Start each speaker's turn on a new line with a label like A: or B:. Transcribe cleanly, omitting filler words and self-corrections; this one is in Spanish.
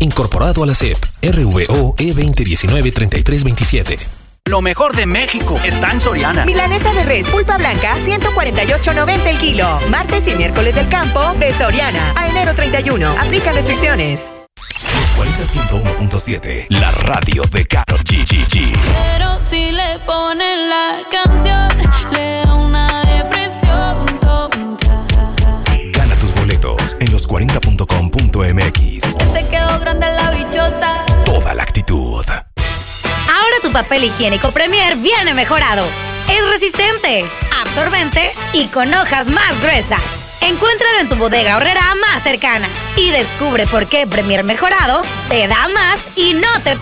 A: Incorporado a la SEP. RVO E2019-3327.
B: Lo mejor de México está en Soriana.
C: Milanesa de res pulpa blanca, 148.90 el kilo. Martes y miércoles del campo de Soriana. A enero 31. Aplica restricciones.
A: Los 40.1.7. La radio de Karol G.
D: Pero si le ponen la canción, le da una depresión tonta.
A: Gana tus boletos en los40.com.mx.
D: Te quedó grande la bichota.
A: Toda la actitud.
E: Ahora tu papel higiénico Premier viene mejorado. Es resistente, absorbente y con hojas más gruesas. Encuéntralo en tu bodega horrera más cercana y descubre por qué Premier mejorado te da más y no te